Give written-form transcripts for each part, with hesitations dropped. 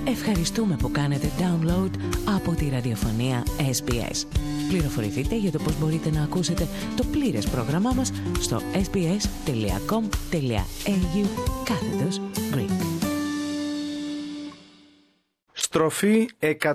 Ευχαριστούμε που κάνετε download από τη ραδιοφωνία SBS. Πληροφορηθείτε για το πώς μπορείτε να ακούσετε το πλήρες πρόγραμμά μας στο sbs.com.au/Greek. Στροφή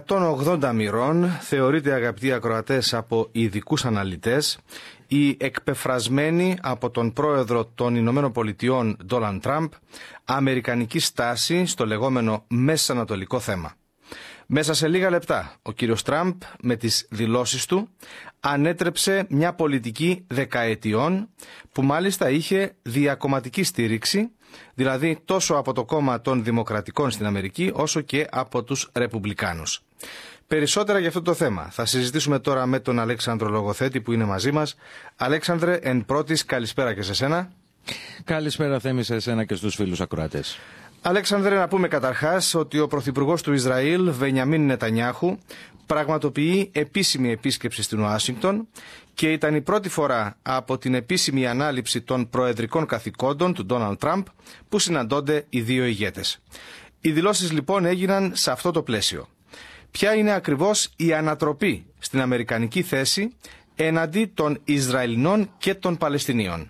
180 μοιρών θεωρείται, αγαπητοί ακροατές, από ειδικούς αναλυτές η εκπεφρασμένη από τον πρόεδρο των Ηνωμένων Πολιτειών Ντόναλντ Τραμπ αμερικανική στάση στο λεγόμενο μεσανατολικό θέμα. Μέσα σε λίγα λεπτά ο κύριος Τραμπ με τις δηλώσεις του ανέτρεψε μια πολιτική δεκαετιών που μάλιστα είχε διακομματική στήριξη, δηλαδή τόσο από το κόμμα των Δημοκρατικών στην Αμερική όσο και από τους Ρεπουμπλικάνους. Περισσότερα για αυτό το θέμα θα συζητήσουμε τώρα με τον Αλέξανδρο Λογοθέτη που είναι μαζί μας. Αλέξανδρε, εν πρώτης, καλησπέρα και σε σένα. Καλησπέρα Θέμη, σε εσένα και στους φίλους ακροατές. Αλέξανδρε, να πούμε καταρχάς ότι ο Πρωθυπουργός του Ισραήλ, Βενιαμίν Νετανιάχου, πραγματοποιεί επίσημη επίσκεψη στην Ουάσιγκτον και ήταν η πρώτη φορά από την επίσημη ανάληψη των προεδρικών καθηκόντων του Ντόναλντ Τραμπ που συναντώνται οι δύο ηγέτες. Οι δηλώσεις λοιπόν έγιναν σε αυτό το πλαίσιο. Ποια είναι ακριβώς η ανατροπή στην αμερικανική θέση έναντι των Ισραηλινών και των Παλαιστινίων?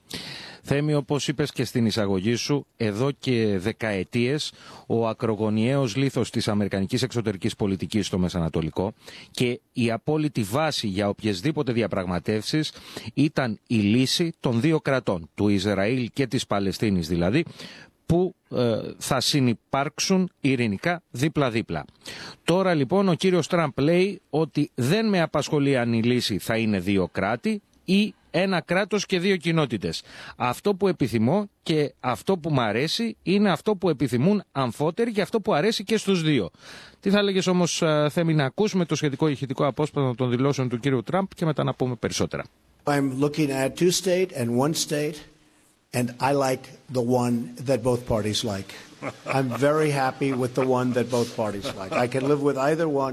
Θέμη, όπως είπες και στην εισαγωγή σου, εδώ και δεκαετίες ο ακρογωνιαίος λίθος της αμερικανικής εξωτερικής πολιτικής στο Μεσανατολικό και η απόλυτη βάση για οποιασδήποτε διαπραγματεύσεις ήταν η λύση των δύο κρατών, του Ισραήλ και της Παλαιστίνης δηλαδή, που θα συνυπάρξουν ειρηνικά δίπλα-δίπλα. Τώρα λοιπόν ο κύριος Τραμπ λέει ότι δεν με απασχολεί αν η λύση θα είναι δύο κράτη ή ένα κράτος και δύο κοινότητες. Αυτό που επιθυμώ και αυτό που μου αρέσει είναι αυτό που επιθυμούν αμφότεροι και αυτό που αρέσει και στους δύο. Τι θα έλεγες όμως, Θέμη, να ακούσουμε το σχετικό ηχητικό απόσπασμα των δηλώσεων του κύριου Τραμπ και μετά να πούμε περισσότερα. I'm looking at two state and one state. And I like the one that both parties like. I'm very happy with the one that both parties like. I can live with either one.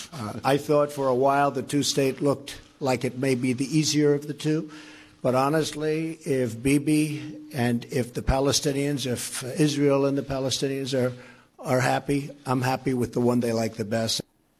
I thought for a while the two-state looked like it may be the easier of the two. But honestly, if Bibi and if the Palestinians, if Israel and the Palestinians are happy, I'm happy with the one they like the best.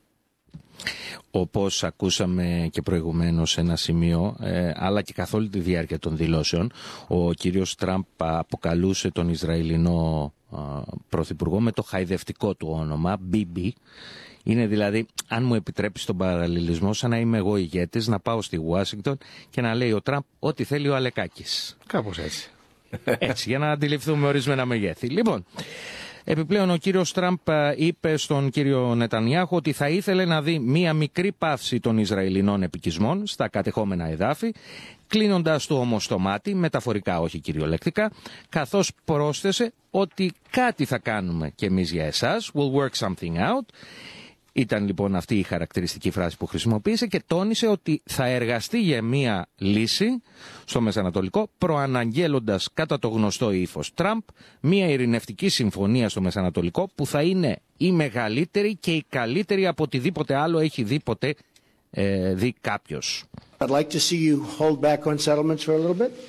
Όπως ακούσαμε και προηγουμένως σε ένα σημείο, αλλά και καθ' όλη τη διάρκεια των δηλώσεων, ο κύριος Τραμπ αποκαλούσε τον Ισραηλινό πρωθυπουργό με το χαϊδευτικό του όνομα, Bibi. Είναι δηλαδή, αν μου επιτρέπεις τον παραλληλισμό, σαν να είμαι εγώ ηγέτης, να πάω στη Ουάσιγκτον και να λέει ο Τραμπ ό,τι θέλει ο Αλεκάκης. Κάπως έτσι. Έτσι, για να αντιληφθούμε ορισμένα μεγέθη. Λοιπόν, επιπλέον ο κύριος Τραμπ είπε στον κύριο Νετανιάχου ότι θα ήθελε να δει μία μικρή παύση των Ισραηλινών επικισμών στα κατεχόμενα εδάφη, κλείνοντας του όμως το μάτι, μεταφορικά όχι κυριολεκτικά, καθώς πρόσθεσε ότι κάτι θα κάνουμε κι εμείς για εσάς, we'll work something out. Ήταν λοιπόν αυτή η χαρακτηριστική φράση που χρησιμοποίησε και τόνισε ότι θα εργαστεί για μία λύση στο Μεσανατολικό, προαναγγέλλοντας κατά το γνωστό ύφος Τραμπ μία ειρηνευτική συμφωνία στο Μεσανατολικό που θα είναι η μεγαλύτερη και η καλύτερη από οτιδήποτε άλλο έχει δει ποτέ δει κάποιος. I'd like to see you hold back on settlements for a little bit.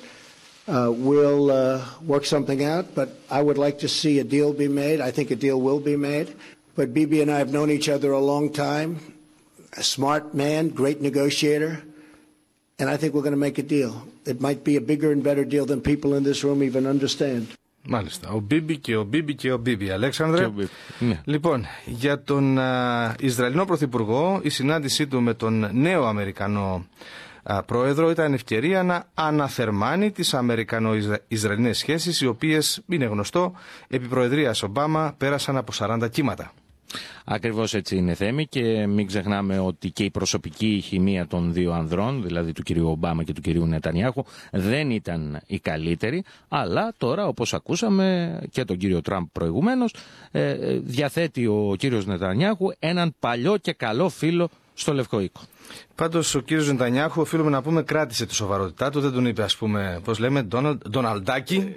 We'll work something out, but I would like to see a deal be made. I think a deal will be made. But Bibi and I have known each other a long time. A smart man, great negotiator, and I think we're going to make a deal. It might be a bigger and better deal than people in this room even understand. Μάλιστα. Ο Bibi και ο Bibi και ο Bibi. Αλέξανδρε, λοιπόν, για τον Ισραηλινό Πρωθυπουργό, η συνάντησή του με τον νέο Αμερικανό πρόεδρο ήταν ευκαιρία να αναθερμάνει τις Αμερικανο-Ισραηλινές σχέσεις, οι οποίες, είναι γνωστό, επί προεδρίας Ομπάμα πέρασαν από 40 κύματα. Ακριβώς έτσι είναι, Θέμη, και μην ξεχνάμε ότι και η προσωπική χημεία των δύο ανδρών, δηλαδή του κυρίου Ομπάμα και του κυρίου Νετανιάχου, δεν ήταν η καλύτερη, αλλά τώρα, όπως ακούσαμε και τον κύριο Τραμπ προηγουμένως, διαθέτει ο κύριος Νετανιάχου έναν παλιό και καλό φίλο στο Λευκό Οίκο. Πάντως ο κύριος Νετανιάχου, οφείλουμε να πούμε, κράτησε τη σοβαρότητά του. Δεν τον είπε, ας πούμε, πώς λέμε, Ντοναλντάκι.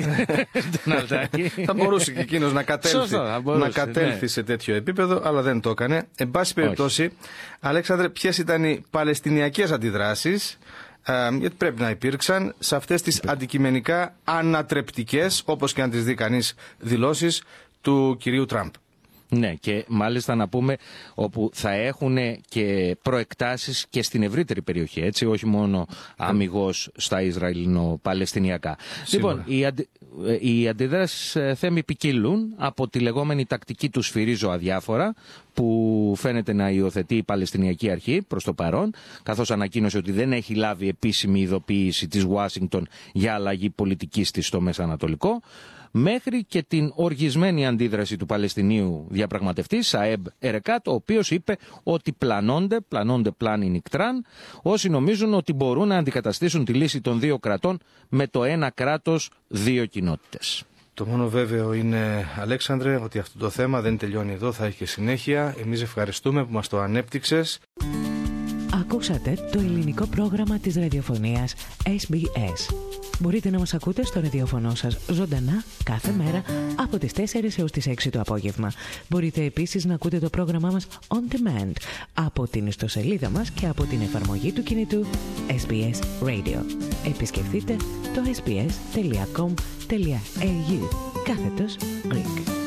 Θα μπορούσε και εκείνος να κατέλθει σε τέτοιο επίπεδο, αλλά δεν το έκανε. Εν πάση περιπτώσει, Αλέξανδρε, ποιες ήταν οι παλαιστινιακές αντιδράσεις, γιατί πρέπει να υπήρξαν, σε αυτές τις αντικειμενικά ανατρεπτικές, όπως και αν τις δει κανείς, δηλώσεις του κυρίου Τραμπ? Ναι, και μάλιστα να πούμε όπου θα έχουν και προεκτάσεις και στην ευρύτερη περιοχή, έτσι, όχι μόνο αμιγώς στα Ισραηλινο-Παλαιστινιακά. Λοιπόν, οι αντιδράσεις, Θέμη, ποικίλουν από τη λεγόμενη τακτική του σφυρίζω αδιάφορα, που φαίνεται να υιοθετεί η Παλαιστινιακή Αρχή προς το παρόν, καθώς ανακοίνωσε ότι δεν έχει λάβει επίσημη ειδοποίηση της Ουάσιγκτον για αλλαγή πολιτικής της στο Μεσανατολικό, μέχρι και την οργισμένη αντίδραση του Παλαιστινίου διαπραγματευτή Σαέμπ Ερεκάτ, ο οποίος είπε ότι πλανώνται πλάνοι νικτράν όσοι νομίζουν ότι μπορούν να αντικαταστήσουν τη λύση των δύο κρατών με το ένα κράτος, δύο κοινότητες. Το μόνο βέβαιο είναι, Αλέξανδρε, ότι αυτό το θέμα δεν τελειώνει εδώ, θα έχει και συνέχεια. Εμείς ευχαριστούμε που μας το ανέπτυξες. Ακούσατε το ελληνικό πρόγραμμα της ραδιοφωνίας SBS. Μπορείτε να μας ακούτε στο ραδιοφωνό σας ζωντανά κάθε μέρα από τις 4 έως τις 6 το απόγευμα. Μπορείτε επίσης να ακούτε το πρόγραμμά μας on demand από την ιστοσελίδα μας και από την εφαρμογή του κινητού SBS Radio. Επισκεφτείτε το sbs.com.au/Greek.